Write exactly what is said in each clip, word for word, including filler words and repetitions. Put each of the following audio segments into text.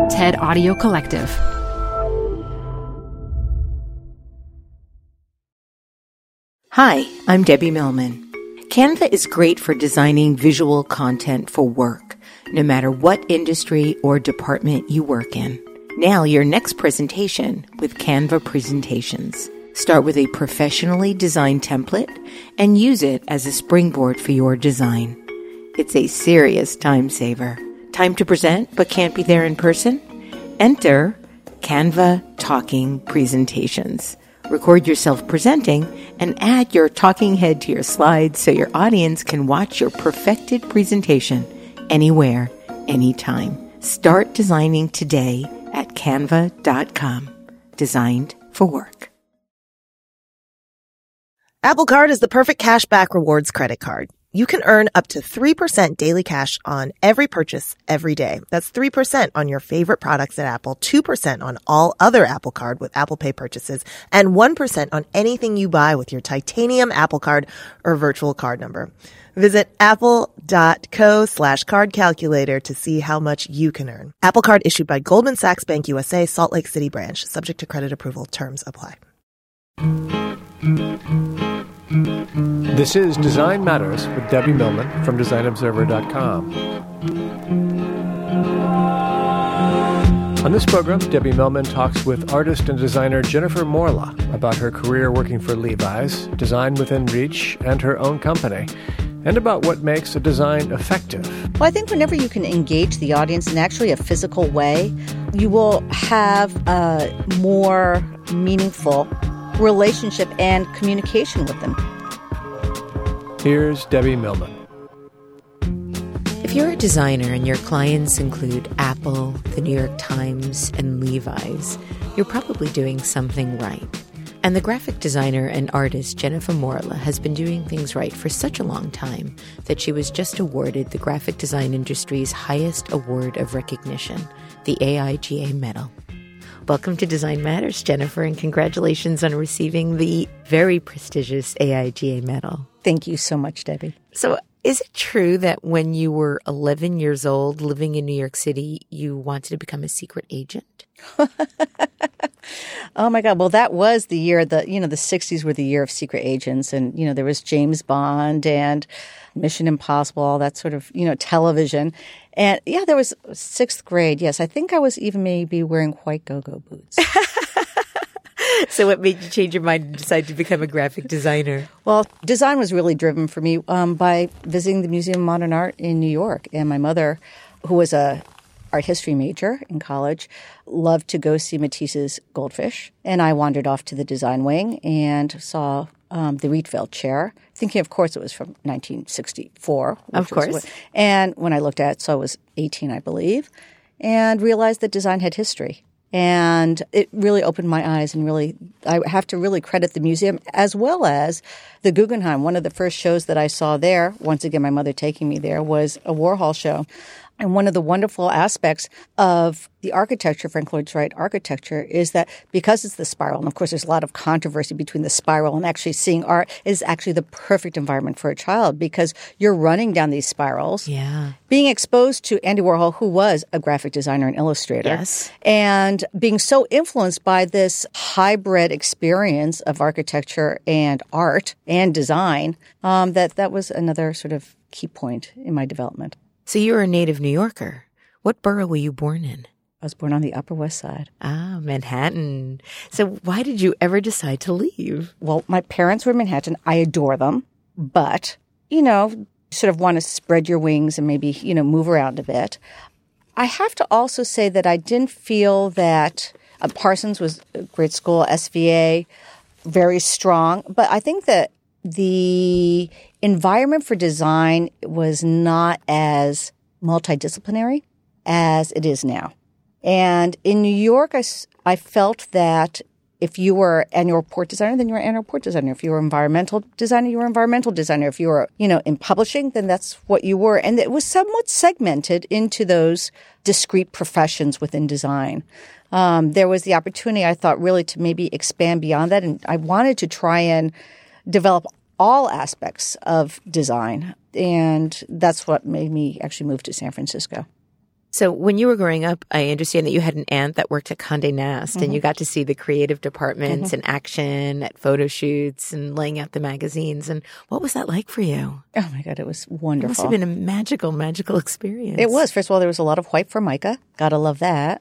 TED Audio Collective. Hi, I'm Debbie Millman. Canva is great for designing visual content for work, no matter what industry or department you work in. Now, your next presentation with Canva Presentations. Start with a professionally designed template and use it as a springboard for your design. It's a serious time saver. Time to present but can't be there in person? Enter Canva Talking Presentations. Record yourself presenting and add your talking head to your slides so your audience can watch your perfected presentation anywhere, anytime. Start designing today at canva dot com. Designed for work. Apple Card is the perfect cashback rewards credit card. You can earn up to three percent daily cash on every purchase every day. That's three percent on your favorite products at Apple, two percent on all other Apple Card with Apple Pay purchases, and one percent on anything you buy with your titanium Apple Card or virtual card number. Visit apple.co slash card calculator to see how much you can earn. Apple Card issued by Goldman Sachs Bank U S A, Salt Lake City branch. Subject to credit approval. Terms apply. This is Design Matters with Debbie Millman from design observer dot com. On this program, Debbie Millman talks with artist and designer Jennifer Morla about her career working for Levi's, Design Within Reach, and her own company, and about what makes a design effective. Well, I think whenever you can engage the audience in actually a physical way, you will have a more meaningful relationship and communication with them. Here's Debbie Millman. If you're a designer and your clients include Apple, the New York Times, and Levi's, you're probably doing something right. And the graphic designer and artist Jennifer Morla has been doing things right for such a long time that she was just awarded the graphic design industry's highest award of recognition, the A I G A Medal. Welcome to Design Matters, Jennifer, and congratulations on receiving the very prestigious A I G A Medal. Thank you so much, Debbie. So is it true that when you were eleven years old, living in New York City, you wanted to become a secret agent? Oh, my God. Well, that was the year, the you know, the sixties were the year of secret agents. And, you know, there was James Bond and Mission Impossible, all that sort of, you know, television. And, yeah, there was sixth grade. Yes, I think I was even maybe wearing white go-go boots. So what made you change your mind and decide to become a graphic designer? Well, design was really driven for me um, by visiting the Museum of Modern Art in New York. And my mother, who was a art history major in college, loved to go see Matisse's Goldfish. And I wandered off to the design wing and saw um, the Rietveld chair, thinking, of course, it was from nineteen sixty-four. Of course. Was, and when I looked at it, so I was eighteen, I believe, and realized that design had history. And it really opened my eyes and really, I have to really credit the museum as well as the Guggenheim. One of the first shows that I saw there, once again, my mother taking me there, was a Warhol show. And one of the wonderful aspects of the architecture, Frank Lloyd Wright architecture, is that because it's the spiral, and of course there's a lot of controversy between the spiral and actually seeing art, is actually the perfect environment for a child because you're running down these spirals. Yeah. Being exposed to Andy Warhol, who was a graphic designer and illustrator. Yes. And being so influenced by this hybrid experience of architecture and art and design, um, that that was another sort of key point in my development. So you were a native New Yorker. What borough were you born in? I was born on the Upper West Side. Ah, Manhattan. So why did you ever decide to leave? Well, my parents were in Manhattan. I adore them. But, you know, sort of want to spread your wings and maybe, you know, move around a bit. I have to also say that I didn't feel that uh, Parsons was a great school, S V A, very strong. But I think that the environment for design was not as multidisciplinary as it is now. And in New York, I, I felt that if you were annual report designer, then you were annual report designer. If you were environmental designer, you were environmental designer. If you were, you know, in publishing, then that's what you were. And it was somewhat segmented into those discrete professions within design. Um, there was the opportunity, I thought, really to maybe expand beyond that. And I wanted to try and develop all aspects of design. And that's what made me actually move to San Francisco. So when you were growing up, I understand that you had an aunt that worked at Condé Nast, mm-hmm. and you got to see the creative departments mm-hmm. in action at photo shoots and laying out the magazines. And what was that like for you? Oh, my God, it was wonderful. It must have been a magical, magical experience. It was. First of all, there was a lot of white Formica. Gotta love that.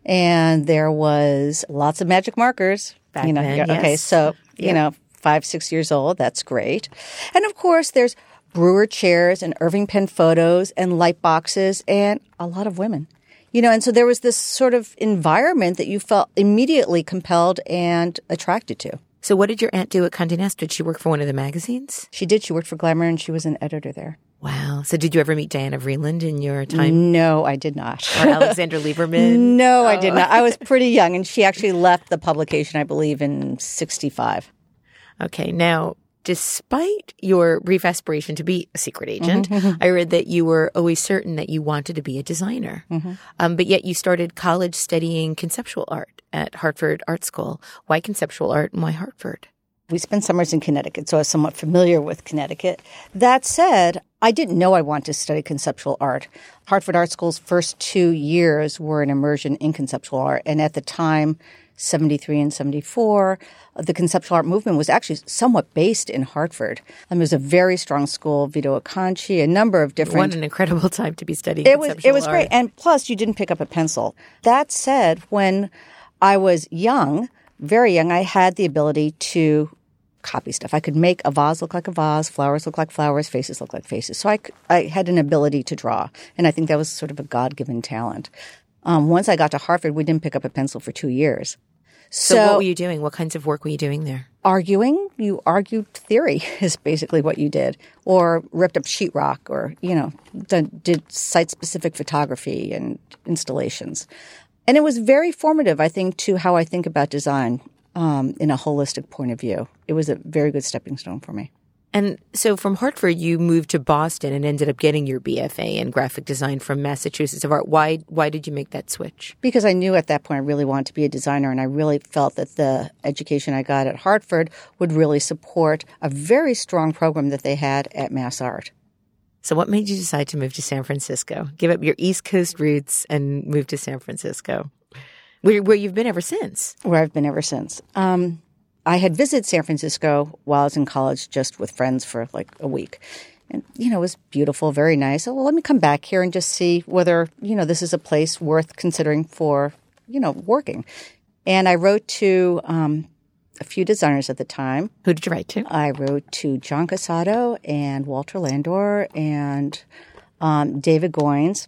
And there was lots of magic markers. Back you know, then, okay, yes. so, you yeah. know, five, six years old, that's great. And, of course, there's Brewer chairs and Irving pen photos and light boxes and a lot of women. You know, and so there was this sort of environment that you felt immediately compelled and attracted to. So what did your aunt do at Condé Nast? Did she work for one of the magazines? She did. She worked for Glamour, and she was an editor there. Wow. So did you ever meet Diana Vreeland in your time? No, I did not. Or Alexander Lieberman? No, oh. I did not. I was pretty young, and she actually left the publication, I believe, in sixty-five. Okay. Now, despite your brief aspiration to be a secret agent, mm-hmm. I read that you were always certain that you wanted to be a designer. Mm-hmm. Um, but yet you started college studying conceptual art at Hartford Art School. Why conceptual art and why Hartford? We spent summers in Connecticut, so I was somewhat familiar with Connecticut. That said, I didn't know I wanted to study conceptual art. Hartford Art School's first two years were an immersion in conceptual art. And at the time, seventy-three and seventy-four, the conceptual art movement was actually somewhat based in Hartford. Um, it was a very strong school, Vito Acconci, a number of different... What an incredible time to be studying it was, conceptual It was art. great. And plus, you didn't pick up a pencil. That said, when I was young, very young, I had the ability to copy stuff. I could make a vase look like a vase, flowers look like flowers, faces look like faces. So I, I had an ability to draw. And I think that was sort of a God-given talent. Um, once I got to Hartford, we didn't pick up a pencil for two years. So, so what were you doing? What kinds of work were you doing there? Arguing. You argued theory is basically what you did. Or ripped up sheetrock or, you know, did, did site-specific photography and installations. And it was very formative, I think, to how I think about design um, in a holistic point of view. It was a very good stepping stone for me. And so from Hartford, you moved to Boston and ended up getting your B F A in graphic design from Massachusetts of Art. Why why did you make that switch? Because I knew at that point I really wanted to be a designer, and I really felt that the education I got at Hartford would really support a very strong program that they had at Mass Art. So what made you decide to move to San Francisco? Give up your East Coast roots and move to San Francisco, where, where you've been ever since? Where I've been ever since. Um I had visited San Francisco while I was in college just with friends for like a week. And, you know, it was beautiful, very nice. So, well, let me come back here and just see whether, you know, this is a place worth considering for, you know, working. And I wrote to um, a few designers at the time. Who did you write to? I wrote to John Casado and Walter Landor and um, David Goins.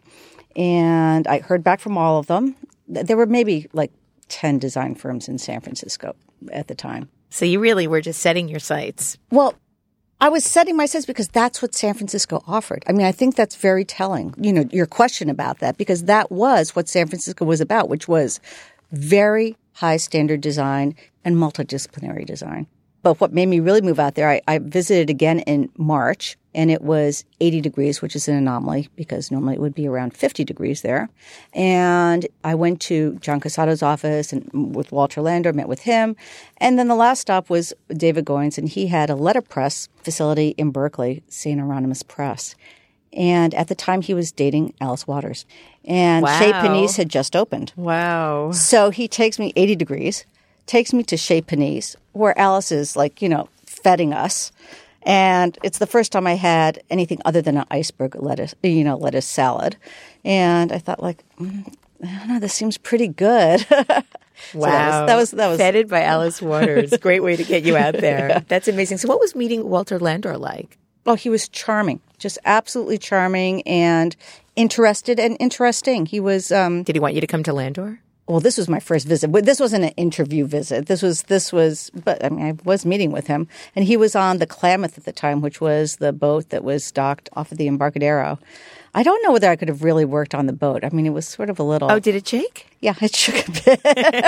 And I heard back from all of them. There were maybe like ten design firms in San Francisco at the time. So you really were just setting your sights. Well, I was setting my sights because that's what San Francisco offered. I mean, I think that's very telling, you know, your question about that, because that was what San Francisco was about, which was very high standard design and multidisciplinary design. But what made me really move out there, I, I visited again in March, and it was eighty degrees, which is an anomaly because normally it would be around fifty degrees there. And I went to John Casado's office and with Walter Landor, met with him. And then the last stop was David Goins, and he had a letterpress facility in Berkeley, Saint Hieronymus Press. And at the time, he was dating Alice Waters. And wow. Chez Panisse had just opened. Wow. So he takes me eighty degrees, takes me to Chez Panisse, where Alice is like, you know, feting us. And it's the first time I had anything other than an iceberg lettuce, you know, lettuce salad. And I thought, like, mm, I don't know, this seems pretty good. so Wow. That was, that was, that was Feted by Alice Waters. Great way to get you out there. Yeah. That's amazing. So what was meeting Walter Landor like? Oh, he was charming, just absolutely charming and interested and interesting. He was. Um, Did he want you to come to Landor? Well, this was my first visit. This wasn't an interview visit. This was, this was, but I mean, I was meeting with him. And he was on the Klamath at the time, which was the boat that was docked off of the Embarcadero. I don't know whether I could have really worked on the boat. I mean, it was sort of a little. Oh, did it shake? Yeah, it shook a bit.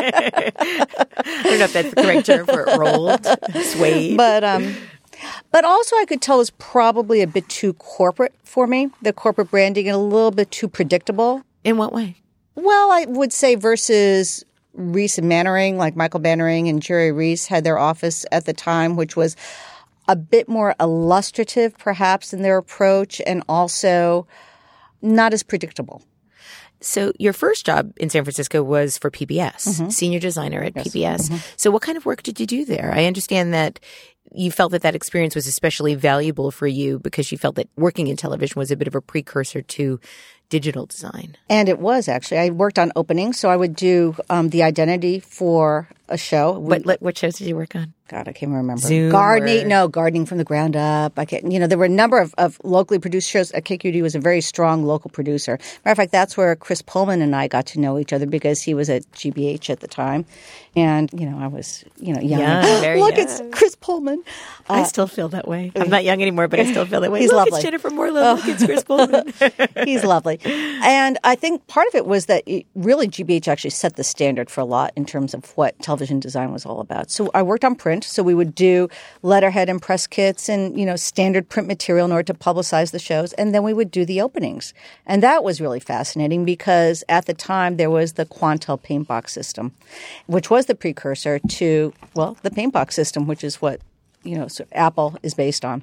I don't know if that's the correct term for it. Rolled, swayed. But, um, but also I could tell it was probably a bit too corporate for me, the corporate branding, and a little bit too predictable. In what way? Well, I would say versus Reese and Mannering, like Michael Mannering and Jerry Reese had their office at the time, which was a bit more illustrative perhaps in their approach and also not as predictable. So your first job in San Francisco was for P B S, mm-hmm. senior designer at yes. P B S. Mm-hmm. So what kind of work did you do there? I understand that you felt that that experience was especially valuable for you because you felt that working in television was a bit of a precursor to digital design. And it was, actually. I worked on openings, so I would do um, the identity for a show. What, what shows did you work on? God, I can't remember. Zoom Gardening, or... no, gardening from the ground up. I can't, you know, there were a number of, of locally produced shows. K Q D was a very strong local producer. Matter of fact, that's where Chris Pullman and I got to know each other because he was at G B H at the time. And, you know, I was, you know, young. young very Look, young. It's Chris Pullman. I uh, still feel that way. I'm not young anymore, but I still feel that way. He's Look, lovely. It's Jennifer Morla. Oh. Look, it's Chris Pullman. He's lovely. And I think part of it was that it, really G B H actually set the standard for a lot in terms of what television design was all about. So I worked on print. So we would do letterhead and press kits and, you know, standard print material in order to publicize the shows. And then we would do the openings. And that was really fascinating because at the time there was the Quantel paint box system, which was the precursor to, well, the paint box system, which is what, you know, so Apple is based on.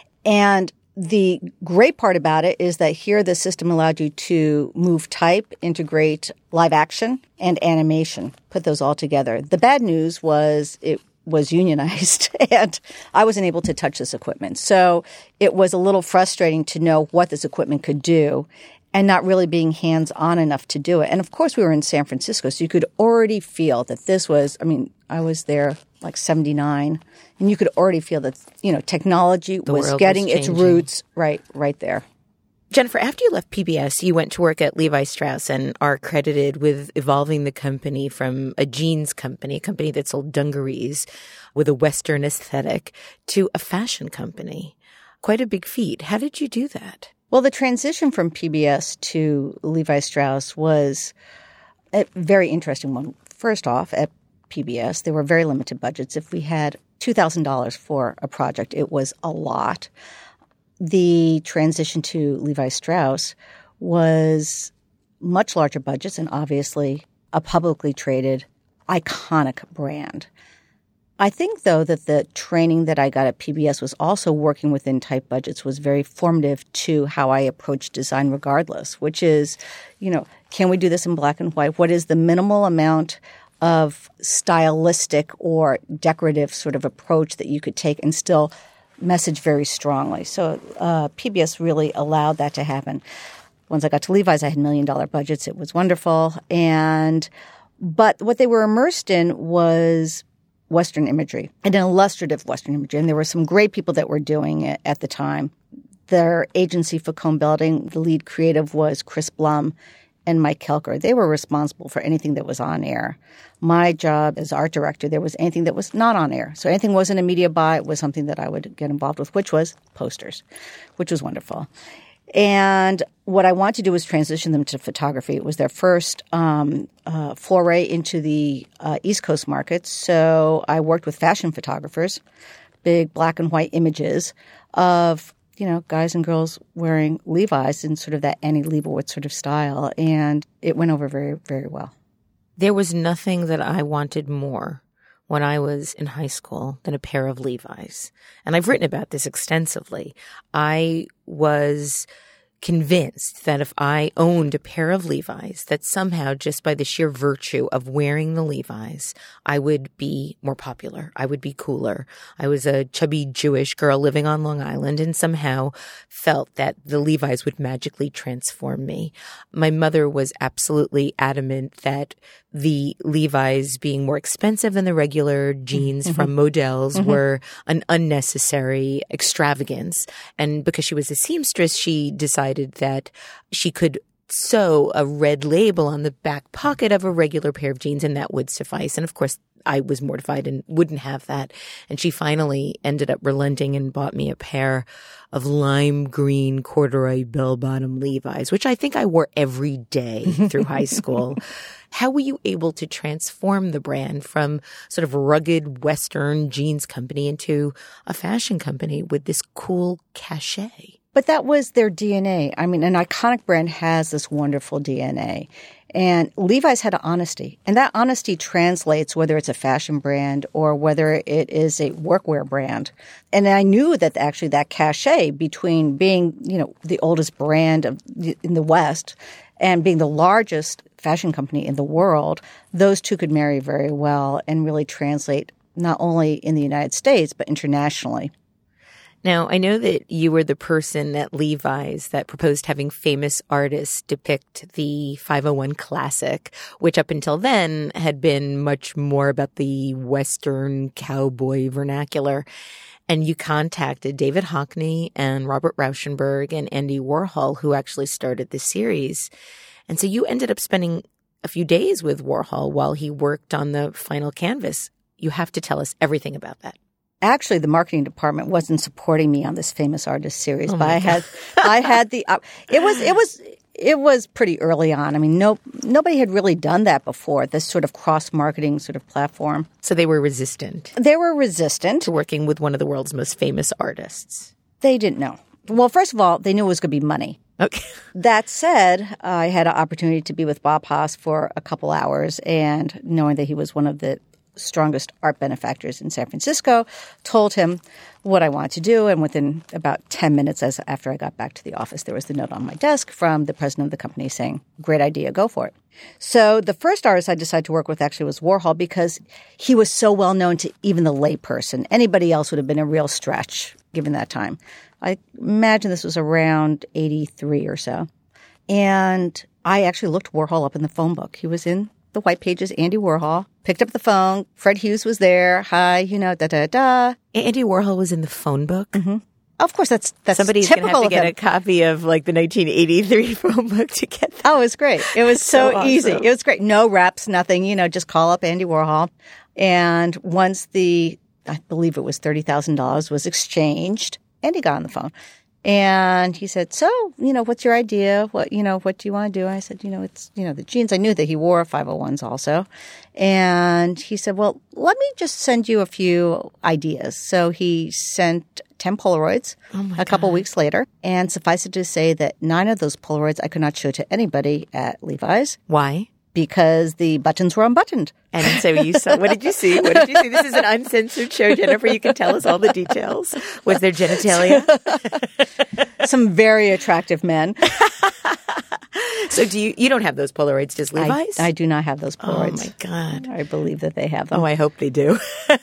And the great part about it is that here the system allowed you to move type, integrate live action, and animation, put those all together. The bad news was it was unionized and I wasn't able to touch this equipment. So it was a little frustrating to know what this equipment could do and not really being hands-on enough to do it. And of course we were in San Francisco, so you could already feel that this was, I mean, I was there like seventy-nine, and you could already feel that, you know, technology the was getting was its roots right, right there. Jennifer, after you left P B S, you went to work at Levi Strauss and are credited with evolving the company from a jeans company, a company that sold dungarees with a Western aesthetic, to a fashion company. Quite a big feat. How did you do that? Well, the transition from P B S to Levi Strauss was a very interesting one. First off, at P B S, there were very limited budgets. If we had two thousand dollars for a project, it was a lot. The transition to Levi Strauss was much larger budgets and obviously a publicly traded, iconic brand. I think, though, that the training that I got at P B S was also working within tight budgets was very formative to how I approach design regardless, which is, you know, can we do this in black and white? What is the minimal amount of stylistic or decorative sort of approach that you could take and still message very strongly? So uh, P B S really allowed that to happen. Once I got to Levi's, I had million-dollar budgets. It was wonderful. And but what they were immersed in was Western imagery, and an illustrative Western imagery. And there were some great people that were doing it at the time. Their agency, Facone Belding, the lead creative was Chris Blum and Mike Kelker. They were responsible for anything that was on air. My job as art director, there was anything that was not on air. So anything wasn't a media buy, it was something that I would get involved with, which was posters, which was wonderful. And what I wanted to do was transition them to photography. It was their first um, uh, foray into the uh, East Coast market. So I worked with fashion photographers, big black and white images of, you know, guys and girls wearing Levi's in sort of that Annie Leibovitz sort of style. And it went over very, very well. There was nothing that I wanted more when I was in high school than a pair of Levi's. And I've written about this extensively. I was convinced that if I owned a pair of Levi's, that somehow just by the sheer virtue of wearing the Levi's, I would be more popular. I would be cooler. I was a chubby Jewish girl living on Long Island and somehow felt that the Levi's would magically transform me. My mother was absolutely adamant that the Levi's being more expensive than the regular jeans mm-hmm. from Modell's mm-hmm. were an unnecessary extravagance. And because she was a seamstress, she decided that she could sew a red label on the back pocket of a regular pair of jeans and that would suffice. And of course, I was mortified and wouldn't have that. And she finally ended up relenting and bought me a pair of lime green corduroy bell-bottom Levi's, which I think I wore every day through high school. How were you able to transform the brand from sort of rugged Western jeans company into a fashion company with this cool cachet? But that was their D N A. I mean, an iconic brand has this wonderful D N A. And Levi's had an honesty. And that honesty translates whether it's a fashion brand or whether it is a workwear brand. And I knew that actually that cachet between being, you know, the oldest brand of, in the West And being the largest fashion company in the world, those two could marry very well and really translate not only in the United States, but internationally. Now, I know that you were the person at Levi's that proposed having famous artists depict the five oh one Classic, which up until then had been much more about the Western cowboy vernacular. And you contacted David Hockney and Robert Rauschenberg and Andy Warhol, who actually started the series. And so you ended up spending a few days with Warhol while he worked on the final canvas. You have to tell us everything about that. Actually, the marketing department wasn't supporting me on this famous artist series, oh but I had, I had the. Uh, it was, it was, it was pretty early on. I mean, no, nobody had really done that before. This sort of cross-marketing sort of platform. So they were resistant. They were resistant to working with one of the world's most famous artists. They didn't know. Well, first of all, they knew it was going to be money. Okay. That said, I had an opportunity to be with Bob Haas for a couple hours, and knowing that he was one of the strongest art benefactors in San Francisco, told him what I wanted to do. And within about ten minutes as after I got back to the office, there was the note on my desk from the president of the company saying, great idea, go for it. So the first artist I decided to work with actually was Warhol because he was so well known to even the layperson. Anybody else would have been a real stretch given that time. I imagine this was around eighty-three or so. And I actually looked Warhol up in the phone book. He was in the white pages, Andy Warhol, picked up the phone. Fred Hughes was there. Hi, you know, da, da, da. Andy Warhol was in the phone book? Mm-hmm. Of course, that's that's Somebody's typical going to have to get him. a copy of like the nineteen eighty-three phone book to get that. Oh, it was great. It was so, so awesome. easy. It was great. No reps, nothing. You know, just call up Andy Warhol. And once the, I believe it was thirty thousand dollars was exchanged, Andy got on the phone. And he said, so, you know, what's your idea? What, you know, what do you want to do? I said, you know, it's, you know, the jeans. I knew that he wore five oh ones also. And he said, well, let me just send you a few ideas. So he sent ten Polaroids oh a couple weeks later. And suffice it to say that nine of those Polaroids I could not show to anybody at Levi's. Why? Because the buttons were unbuttoned. And so you saw, what did you see? What did you see? This is an uncensored show, Jennifer. You can tell us all the details. Was there genitalia? Some very attractive men. So do you, you don't have those Polaroids, does Levi's? I, I do not have those Polaroids. Oh my God. I believe that they have them. Oh, I hope they do.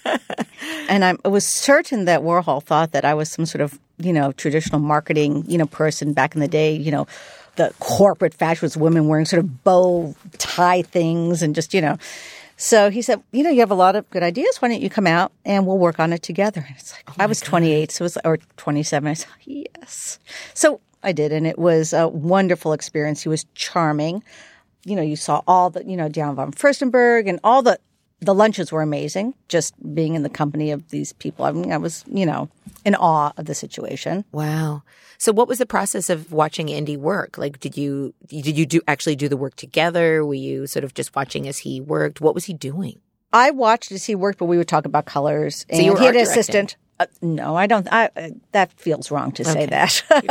And I'm, I was certain that Warhol thought that I was some sort of, you know, traditional marketing, you know, person back in the day, you know, the corporate fashion was women wearing sort of bow tie things and just, you know. So he said, you know, you have a lot of good ideas. Why don't you come out and we'll work on it together? And it's like, oh I was God. twenty-eight, so it was, or twenty-seven. I said, yes. So I did, and it was a wonderful experience. He was charming. You know, you saw all the, you know, Diana von Furstenberg and all the, the lunches were amazing, just being in the company of these people. I mean, I was, you know, in awe of the situation. Wow. So what was the process of watching Andy work? Like, did you did you do actually do the work together? Were you sort of just watching as he worked? What was he doing? I watched as he worked, but we would talk about colors. So you were he had art an assistant. Uh, no, I don't. I, uh, that feels wrong to say okay. that. You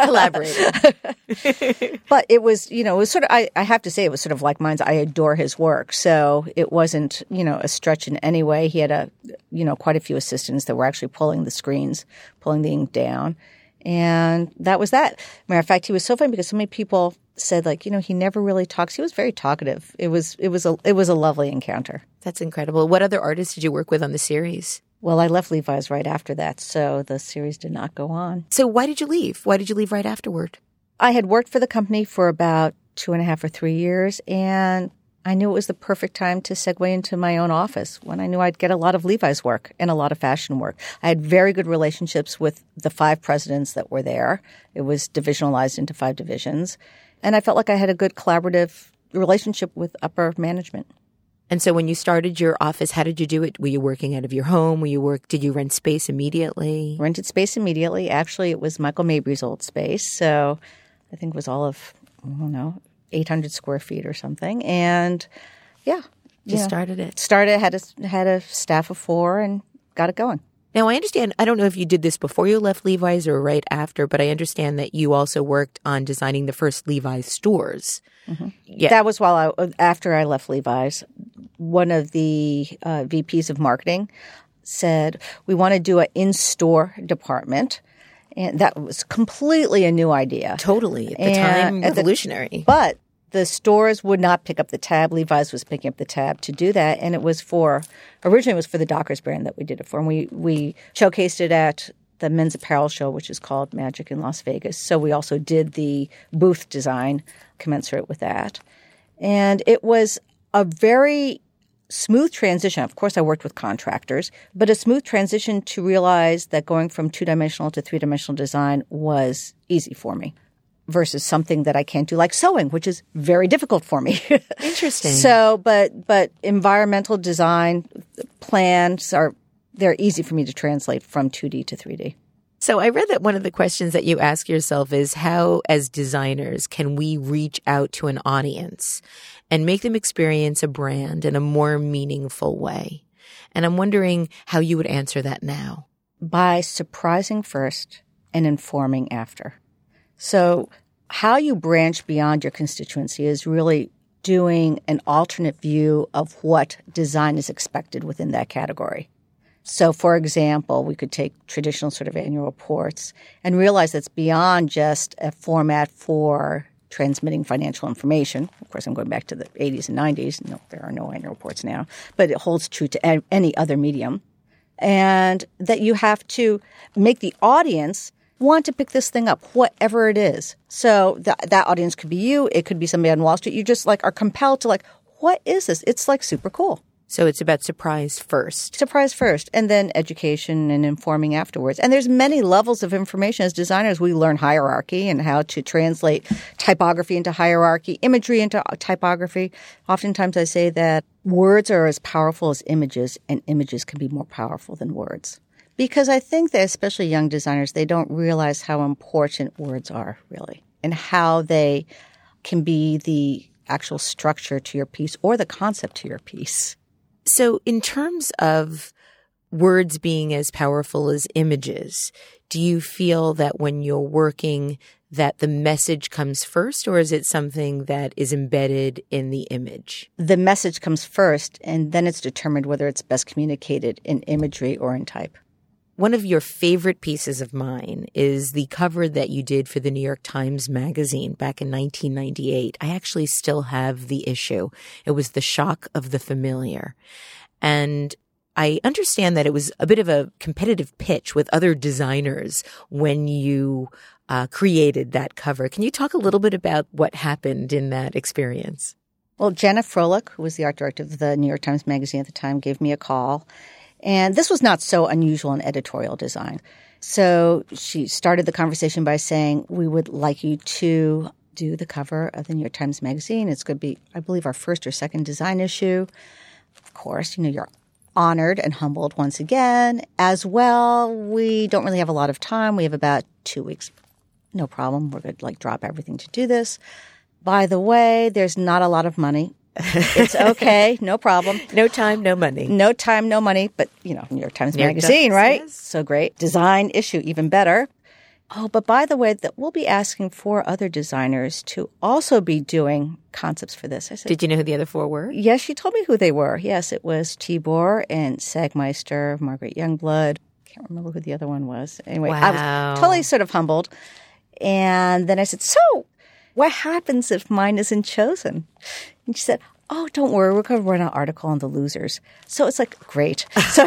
collaborated. But it was, you know, it was sort of, I, I have to say it was sort of like mine. I adore his work. So it wasn't, you know, a stretch in any way. He had a, you know, quite a few assistants that were actually pulling the screens, pulling the ink down. And that was that. Matter of fact, he was so funny because so many people said, like, you know, he never really talks. He was very talkative. It was, it was a, it was a lovely encounter. That's incredible. What other artists did you work with on the series? Well, I left Levi's right after that, so the series did not go on. So why did you leave? Why did you leave right afterward? I had worked for the company for about two and a half or three years, and I knew it was the perfect time to segue into my own office when I knew I'd get a lot of Levi's work and a lot of fashion work. I had very good relationships with the five presidents that were there. It was divisionalized into five divisions. And I felt like I had a good collaborative relationship with upper management. And so when you started your office, how did you do it? Were you working out of your home? Were you work? Did you rent space immediately? Rented space immediately. Actually, it was Michael Mabry's old space. So I think it was all of, I don't know, eight hundred square feet or something. And yeah. Just know, started it. Started, had a, had a staff of four and got it going. Now, I understand, I don't know if you did this before you left Levi's or right after, but I understand that you also worked on designing the first Levi's stores. Mm-hmm. Yeah. That was while I, after I left Levi's. One of the uh, V Ps of marketing said, we want to do an in-store department. And that was completely a new idea. Totally. At the and time, at revolutionary. The, but the stores would not pick up the tab. Levi's was picking up the tab to do that. And it was for, originally it was for the Dockers brand that we did it for. And we, we showcased it at the men's apparel show, which is called Magic in Las Vegas. So we also did the booth design commensurate with that. And it was a very smooth transition. Of course, I worked with contractors, but a smooth transition to realize that going from two-dimensional to three-dimensional design was easy for me versus something that I can't do like sewing, which is very difficult for me. Interesting. So, but but environmental design plans are they're easy for me to translate from two D to three D. So I read that one of the questions that you ask yourself is how, as designers, can we reach out to an audience and make them experience a brand in a more meaningful way? And I'm wondering how you would answer that now. By surprising first and informing after. So how you branch beyond your constituency is really doing an alternate view of what design is expected within that category. So, for example, we could take traditional sort of annual reports and realize that's beyond just a format for transmitting financial information. Of course, I'm going back to the eighties and nineties. No, there are no annual reports now, but it holds true to a- any other medium. And that you have to make the audience want to pick this thing up, whatever it is. So th- that audience could be you. It could be somebody on Wall Street. You just like are compelled to like, what is this? It's like super cool. So it's about surprise first. Surprise first, and then education and informing afterwards. And there's many levels of information. As designers, we learn hierarchy and how to translate typography into hierarchy, imagery into typography. Oftentimes I say that words are as powerful as images, and images can be more powerful than words. Because I think that especially young designers, they don't realize how important words are, really, and how they can be the actual structure to your piece or the concept to your piece. So in terms of words being as powerful as images, do you feel that when you're working that the message comes first, or is it something that is embedded in the image? The message comes first, and then it's determined whether it's best communicated in imagery or in type. One of your favorite pieces of mine is the cover that you did for the New York Times Magazine back in nineteen ninety-eight. I actually still have the issue. It was The Shock of the Familiar. And I understand that it was a bit of a competitive pitch with other designers when you uh, created that cover. Can you talk a little bit about what happened in that experience? Well, Jenna Froelich, who was the art director of the New York Times Magazine at the time, gave me a call. And this was not so unusual in editorial design. So she started the conversation by saying, we would like you to do the cover of the New York Times Magazine. It's going to be, I believe, our first or second design issue. Of course, you know, you're honored and humbled once again. As well, we don't really have a lot of time. We have about two weeks. No problem. We're going to like drop everything to do this. By the way, there's not a lot of money. It's okay. No problem. No time, no money. No time, no money. But, you know, New York Times New York Magazine, Times, right? yes. So great. Design issue, even better. Oh, but by the way, that we'll be asking for other designers to also be doing concepts for this. I said, Did you know who the other four were? yes, she told me who they were. Yes, it was Tibor and Sagmeister, Margaret Youngblood. Can't remember who the other one was. Anyway, Wow. I was totally sort of humbled. And then I said, so what happens if mine isn't chosen? And she said, oh, don't worry. We're going to run an article on the losers. So it's like, great. So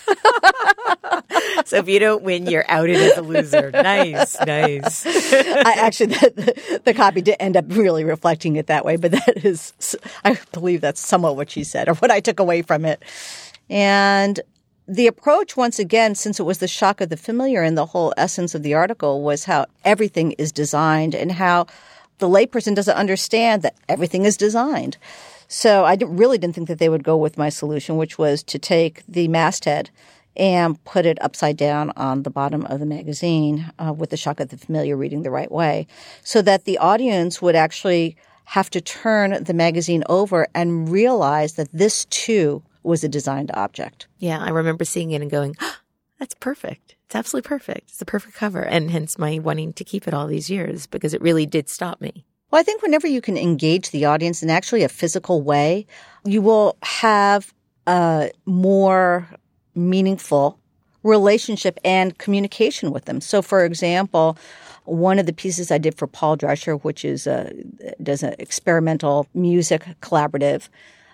So if you don't win, you're outed as a loser. Nice, nice. I actually, the, the, the copy did end up really reflecting it that way, but that is, I believe that's somewhat what she said or what I took away from it. And the approach, once again, since it was the shock of the familiar and the whole essence of the article was how everything is designed and how the layperson doesn't understand that everything is designed. So I really didn't think that they would go with my solution, which was to take the masthead and put it upside down on the bottom of the magazine uh, with the shock of the familiar reading the right way, so that the audience would actually have to turn the magazine over and realize that this too was a designed object. Yeah, I remember seeing it and going, oh, that's perfect. It's absolutely perfect. It's the perfect cover. And hence my wanting to keep it all these years because it really did stop me. Well, I think whenever you can engage the audience in actually a physical way, you will have a more meaningful relationship and communication with them. So, for example, one of the pieces I did for Paul Drescher, which is a, does an experimental music collaborative,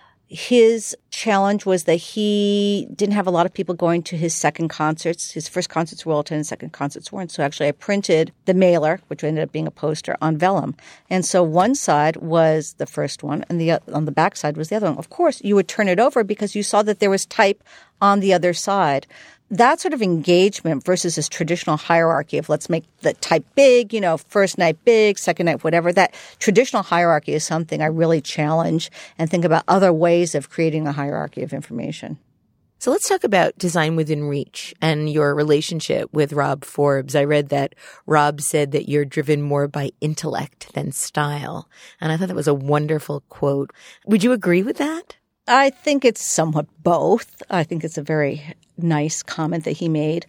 his challenge was that he didn't have a lot of people going to his second concerts. His first concerts were all attended, second concerts weren't. So actually I printed the mailer, which ended up being a poster, on vellum. And so one side was the first one, and the on the back side was the other one. Of course, you would turn it over because you saw that there was type on the other side. That sort of engagement versus this traditional hierarchy of let's make the type big, you know, first night big, second night whatever, that traditional hierarchy is something I really challenge and think about other ways of creating a hierarchy of information. So let's talk about Design Within Reach and your relationship with Rob Forbes. I read that Rob said that you're driven more by intellect than style. And I thought that was a wonderful quote. Would you agree with that? I think it's somewhat both. I think it's a very nice comment that he made.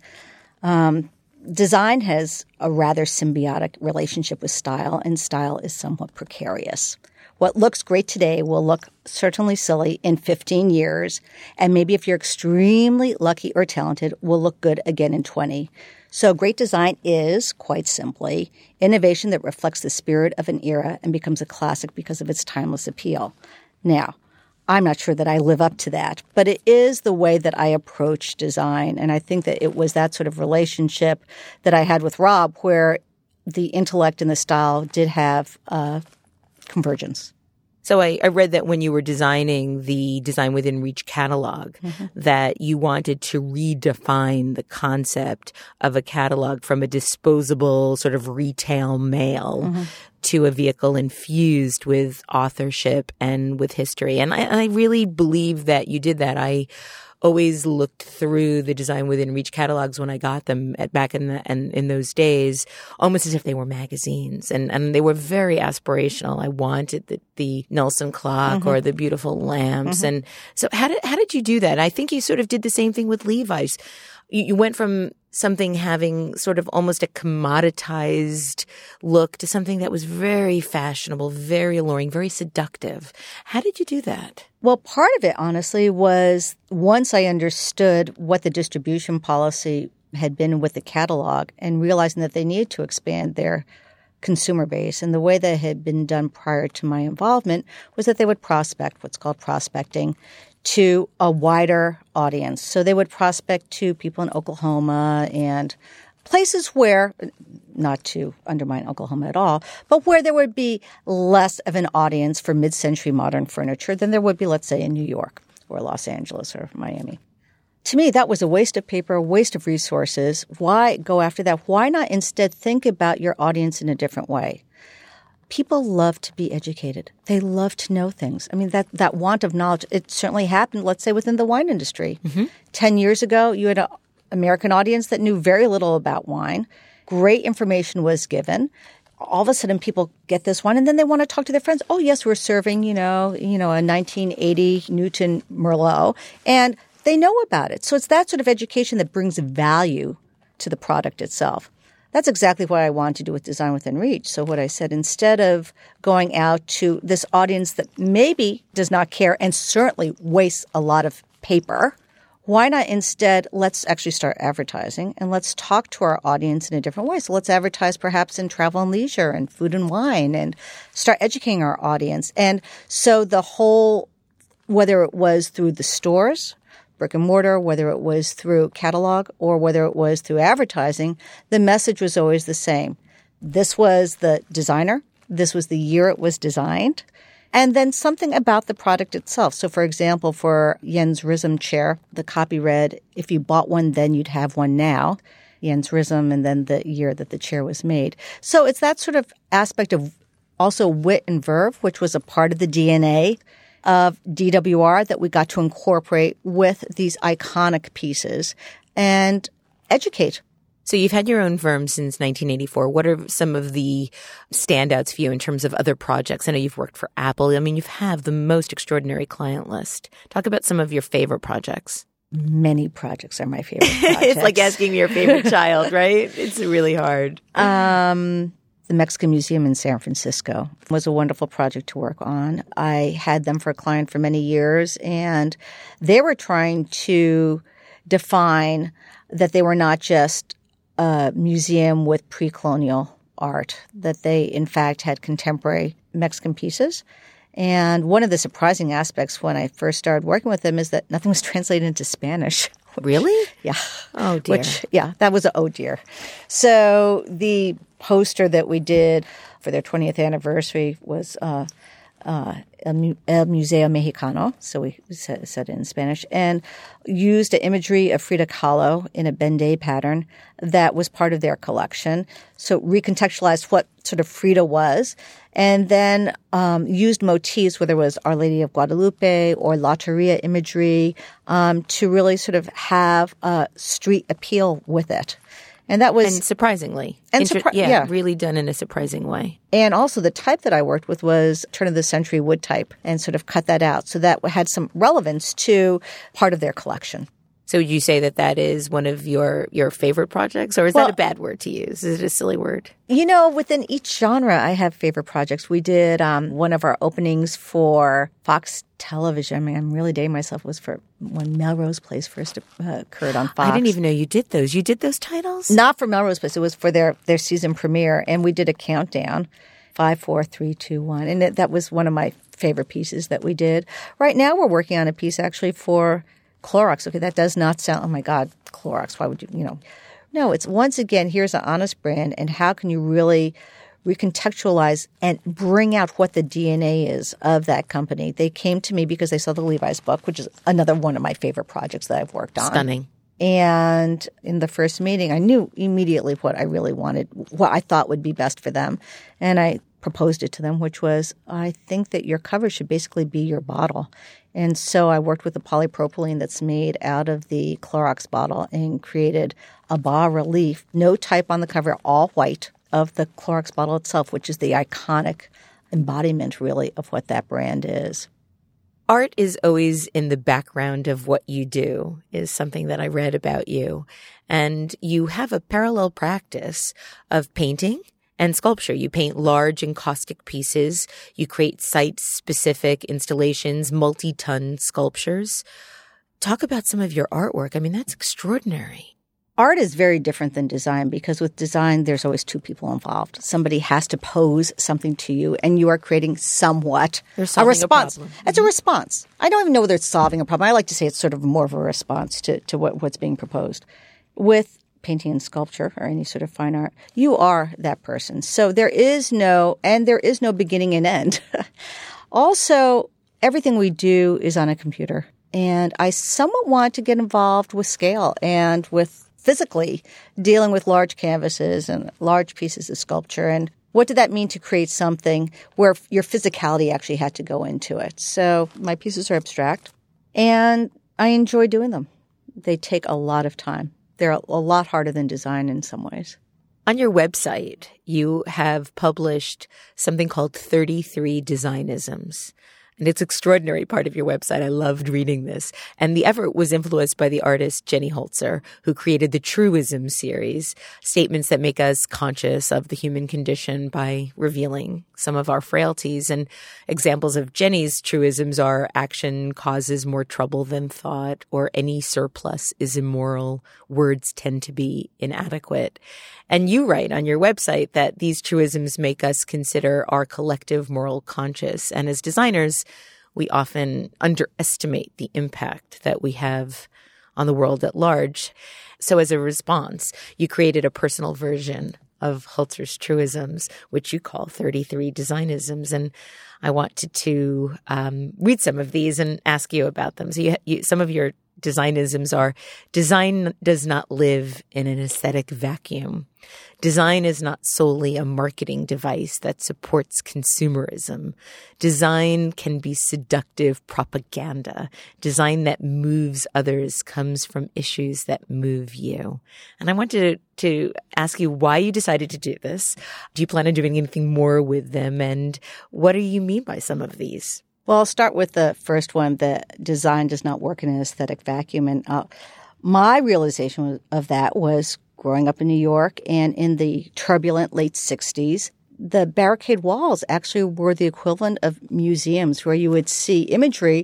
Um, design has a rather symbiotic relationship with style, and style is somewhat precarious. What looks great today will look certainly silly in fifteen years, and maybe if you're extremely lucky or talented, will look good again in twenty. So great design is, quite simply, innovation that reflects the spirit of an era and becomes a classic because of its timeless appeal. Now, I'm not sure that I live up to that, but it is the way that I approach design. And I think that it was that sort of relationship that I had with Rob where the intellect and the style did have uh, convergence. So I, I read that when you were designing the Design Within Reach catalog, mm-hmm. that you wanted to redefine the concept of a catalog from a disposable sort of retail mail mm-hmm. to a vehicle infused with authorship and with history. And I, and I really believe that you did that. I always looked through the Design Within Reach catalogs when I got them at back in the and in those days, almost as if they were magazines, and and they were very aspirational. I wanted the, the Nelson clock mm-hmm. or the beautiful lamps, mm-hmm. and so how did how did you do that? I think you sort of did the same thing with Levi's. You, you went from something having sort of almost a commoditized look to something that was very fashionable, very alluring, very seductive. How did you do that? Well, part of it, honestly, was once I understood what the distribution policy had been with the catalog and realizing that they needed to expand their consumer base. And the way that had been done prior to my involvement was that they would prospect, what's called prospecting, to a wider audience. So they would prospect to people in Oklahoma and places where, not to undermine Oklahoma at all, but where there would be less of an audience for mid-century modern furniture than there would be, let's say, in New York or Los Angeles or Miami. To me, that was a waste of paper, a waste of resources. Why go after that? Why not instead think about your audience in a different way? People love to be educated. They love to know things. I mean, that, that want of knowledge, it certainly happened, let's say, within the wine industry. Mm-hmm. Ten years ago, you had an American audience that knew very little about wine. Great information was given. All of a sudden, people get this wine, and then they want to talk to their friends. Oh, yes, we're serving, you know, you know, a nineteen eighty Newton Merlot, and they know about it. So it's that sort of education that brings value to the product itself. That's exactly what I wanted to do with Design Within Reach. So what I said, instead of going out to this audience that maybe does not care and certainly wastes a lot of paper, why not instead let's actually start advertising and let's talk to our audience in a different way. So let's advertise perhaps in travel and leisure and food and wine and start educating our audience. And so the whole, whether it was through the stores, brick and mortar, whether it was through catalog or whether it was through advertising, the message was always the same. This was the designer. This was the year it was designed. And then something about the product itself. So, for example, for Jens Risum chair, the copy read, if you bought one then, you'd have one now. Jens Risum, and then the year that the chair was made. So it's that sort of aspect of also wit and verve, which was a part of the D N A of D W R that we got to incorporate with these iconic pieces and educate. So you've had your own firm since nineteen eighty-four. What are some of the standouts for you in terms of other projects? I know you've worked for Apple. I mean, you have the most extraordinary client list. Talk about some of your favorite projects. Many projects are my favorite projects. It's like asking me your favorite child, right? It's really hard. Um... The Mexican Museum in San Francisco was a wonderful project to work on. I had them for a client for many years, and they were trying to define that they were not just a museum with pre-colonial art, that they, in fact, had contemporary Mexican pieces. And one of the surprising aspects when I first started working with them is that nothing was translated into Spanish. Really? Yeah. Oh, dear. Which, yeah, that was a oh, dear. So the poster that we did for their twentieth anniversary was uh, uh, El Museo Mexicano, so we said, said it in Spanish, and used the imagery of Frida Kahlo in a Ben-Day pattern that was part of their collection. So recontextualized what sort of Frida was, and then um, used motifs, whether it was Our Lady of Guadalupe or La Torrilla imagery, um, to really sort of have a street appeal with it. And that was... And surprisingly. And Inter- surpri- yeah, yeah. really done in a surprising way. And also the type that I worked with was turn-of-the-century wood type and sort of cut that out. So that had some relevance to part of their collection. So would you say that that is one of your, your favorite projects? Or is Well, that a bad word to use? Is it a silly word? You know, within each genre, I have favorite projects. We did um, one of our openings for Fox Television. I mean, I'm really dating myself. It was for when Melrose Place first uh, occurred on Fox. I didn't even know you did those. You did those titles? Not for Melrose Place. It was for their, their season premiere. And we did a countdown, five, four, three, two, one. And it, that was one of my favorite pieces that we did. Right now, we're working on a piece actually for Clorox. Okay, that does not sound, oh my God, Clorox. Why would you, you know. No, it's once again, here's an honest brand, and how can you really recontextualize and bring out what the D N A is of that company. They came to me because they saw the Levi's book, which is another one of my favorite projects that I've worked on. Stunning. And in the first meeting, I knew immediately what I really wanted, what I thought would be best for them. And I proposed it to them, which was, I think that your cover should basically be your bottle. And so I worked with the polypropylene that's made out of the Clorox bottle and created a bas relief, no type on the cover, all white, of the Clorox bottle itself, which is the iconic embodiment, really, of what that brand is. Art is always in the background of what you do, is something that I read about you. And you have a parallel practice of painting and sculpture. You paint large encaustic pieces. You create site-specific installations, multi-ton sculptures. Talk about some of your artwork. I mean, that's extraordinary. Art is very different than design because with design, there's always two people involved. Somebody has to pose something to you, and you are creating somewhat a response. A it's a response. I don't even know whether it's solving a problem. I like to say it's sort of more of a response to, to what, what's being proposed. With painting and sculpture or any sort of fine art, you are that person. So there is no, and there is no beginning and end. Also, everything we do is on a computer. And I somewhat want to get involved with scale and with physically dealing with large canvases and large pieces of sculpture. And what did that mean to create something where your physicality actually had to go into it? So my pieces are abstract, and I enjoy doing them. They take a lot of time. They're a lot harder than design in some ways. On your website, you have published something called thirty-three Designisms. And it's an extraordinary part of your website. I loved reading this. And the effort was influenced by the artist Jenny Holzer, who created the Truism series, statements that make us conscious of the human condition by revealing some of our frailties. And examples of Jenny's truisms are action causes more trouble than thought, or any surplus is immoral, words tend to be inadequate. And you write on your website that these truisms make us consider our collective moral conscience. And as designers, we often underestimate the impact that we have on the world at large. So as a response, you created a personal version of Holzer's truisms, which you call thirty-three Designisms. And I wanted to um, read some of these and ask you about them. So you, you, some of your Designisms are: design does not live in an aesthetic vacuum. Design is not solely a marketing device that supports consumerism. Design can be seductive propaganda. Design that moves others comes from issues that move you. And I wanted to, to ask you why you decided to do this. Do you plan on doing anything more with them? And what do you mean by some of these? Well, I'll start with the first one, that design does not work in an aesthetic vacuum. And uh, my realization of that was growing up in New York, and in the turbulent late sixties, the barricade walls actually were the equivalent of museums where you would see imagery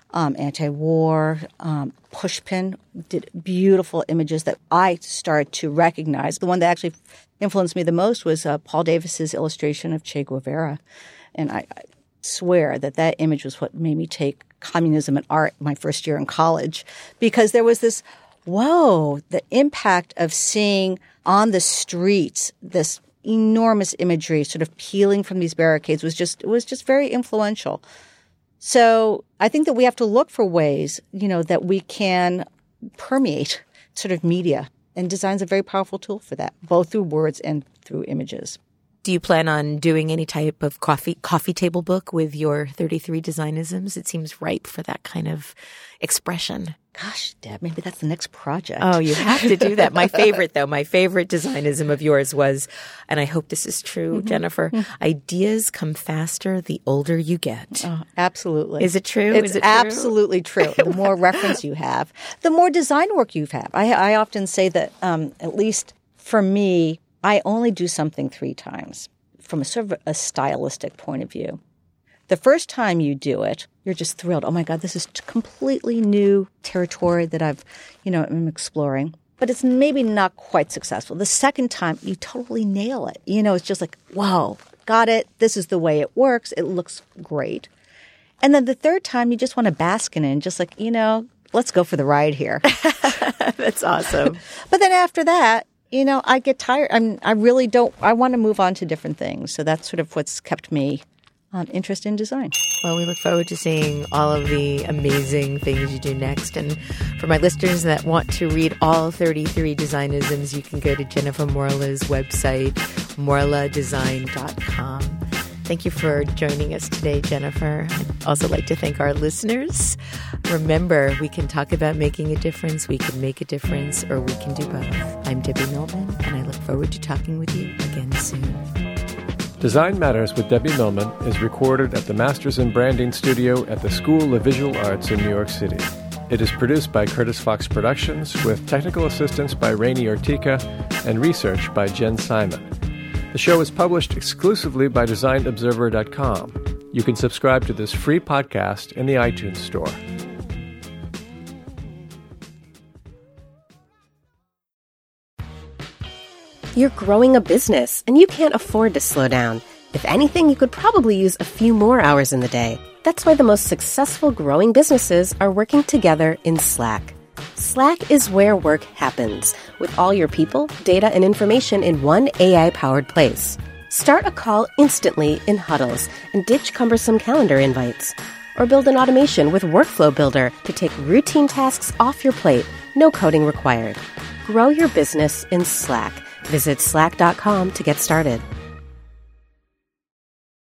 um, anti-war, um, Pushpin did beautiful images that I started to recognize. The one that actually influenced me the most was uh, Paul Davis's illustration of Che Guevara. And I, I swear that that image was what made me take communism and art my first year in college, because there was this, whoa, the impact of seeing on the streets this enormous imagery sort of peeling from these barricades was just, it was just very influential. So I think that we have to look for ways, you know, that we can permeate sort of media, and design's a very powerful tool for that, both through words and through images. Do you plan on doing any type of coffee coffee table book with your thirty-three designisms? It seems ripe for that kind of expression. Gosh, Deb, maybe that's the next project. Oh, you have to do that. My favorite, though, my favorite designism of yours was, and I hope this is true, mm-hmm. Jennifer, mm-hmm. ideas come faster the older you get. Oh, absolutely. Is it true? It's is it absolutely true. true. The more reference you have, the more design work you have. I, I often say that, um, at least for me, I only do something three times from a sort of a stylistic point of view. The first time you do it, you're just thrilled. Oh my God, this is completely new territory that I've, you know, I'm exploring. But it's maybe not quite successful. The second time, you totally nail it. You know, it's just like, wow, got it. This is the way it works. It looks great. And then the third time, you just want to bask in it and just like, you know, let's go for the ride here. That's awesome. But then after that, you know, I get tired. I'm, I really don't, I want to move on to different things. So that's sort of what's kept me Um, interest in design. Well, we look forward to seeing all of the amazing things you do next. And for my listeners that want to read all thirty-three designisms, you can go to Jennifer Morla's website, morla design dot com. Thank you for joining us today, Jennifer. I'd also like to thank our listeners. Remember, we can talk about making a difference, we can make a difference, or we can do both. I'm Debbie Millman, and I look forward to talking with you again soon. Design Matters with Debbie Millman is recorded at the Masters in Branding Studio at the School of Visual Arts in New York City. It is produced by Curtis Fox Productions with technical assistance by Rainey Ortica and research by Jen Simon. The show is published exclusively by design observer dot com. You can subscribe to this free podcast in the iTunes Store. You're growing a business, and you can't afford to slow down. If anything, you could probably use a few more hours in the day. That's why the most successful growing businesses are working together in Slack. Slack is where work happens, with all your people, data, and information in one A I-powered place. Start a call instantly in huddles and ditch cumbersome calendar invites. Or build an automation with Workflow Builder to take routine tasks off your plate, no coding required. Grow your business in Slack. Visit slack dot com to get started.